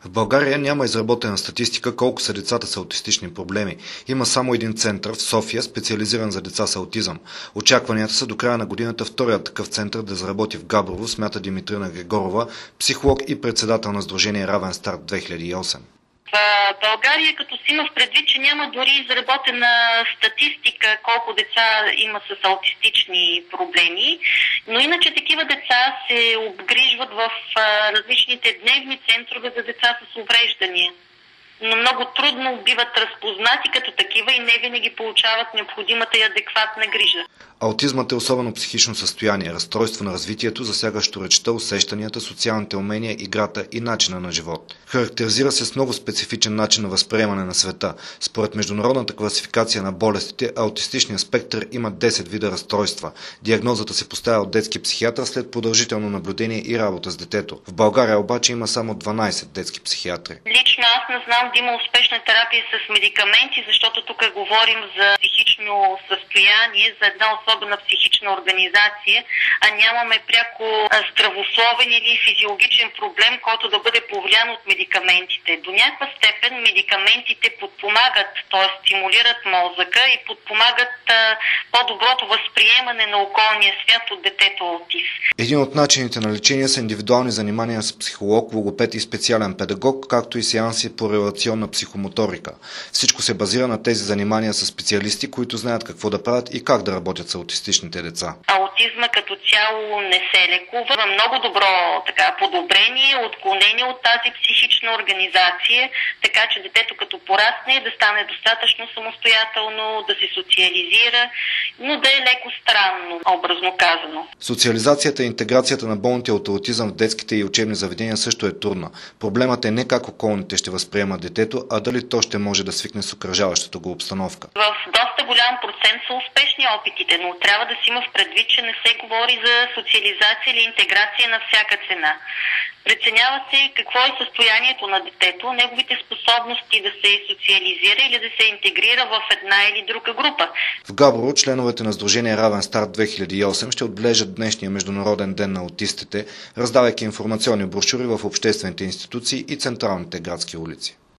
В България няма изработена статистика колко са децата с аутистични проблеми. Има само един център в София, специализиран за деца с аутизъм. Очакванията са до края на годината вторият такъв център да заработи в Габрово, смята Димитрина Григорова, психолог и председател на Сдружение Равен старт 2008. В България, като си има в предвид, че няма дори изработена статистика колко деца има с аутистични проблеми, но иначе такива деца се обгрижват в различните дневни центрове за деца с увреждания. Но много трудно биват разпознати като такива и не винаги получават необходимата и адекватна грижа. Аутизмът е особено психично състояние, разстройство на развитието, засягащо речта, усещанията, социалните умения, играта и начина на живот. Характеризира се с много специфичен начин на възприемане на света. Според международната класификация на болестите, аутистичният спектър има 10 вида разстройства. Диагнозата се поставя от детски психиатър след продължително наблюдение и работа с детето. В България обаче има само 12 детски психиатри. Лично аз не знам да има успешна терапия с медикаменти, защото тук говорим за психично състояние, за една особена психична организация, а нямаме пряко здравословен или физиологичен проблем, който да бъде повлиян от медикаментите. До някаква степен медикаментите подпомагат, т.е. стимулират мозъка и подпомагат по-доброто възприемане на околния свят от детето аутист. Един от начините на лечение са индивидуални занимания с психолог, логопед и специален педагог, както и сеанси по релационна психомоторика. Всичко се базира на тези занимания с специалисти, които знаят какво да правят и как да работят с аутистичните деца. Аутизма като цяло не се лекува. Има много добро подобрение, отклонение от тази психична организация, така че детето като порасне да стане достатъчно самостоятелно, да се социализира, но да е леко странно, образно казано. Социализацията и интеграцията на болните от аутизъм в детските и учебни заведения също е трудна. Проблемът е не как околните ще възприемат детето, а дали то ще може да свикне с окръжаващата го обстановка. В доста голям процент са успешни опитите, но трябва да си има в предвид, че не се говори за социализация или интеграция на всяка цена. Преценява се какво е състоянието на детето, неговите способности да се социализира или да се интегрира в една или друга група. В Габрово членовете на Сдружение Равен старт 2008 ще отбележат днешния Международен ден на аутистите, раздавайки информационни брошури в обществените институции и централните градски улици.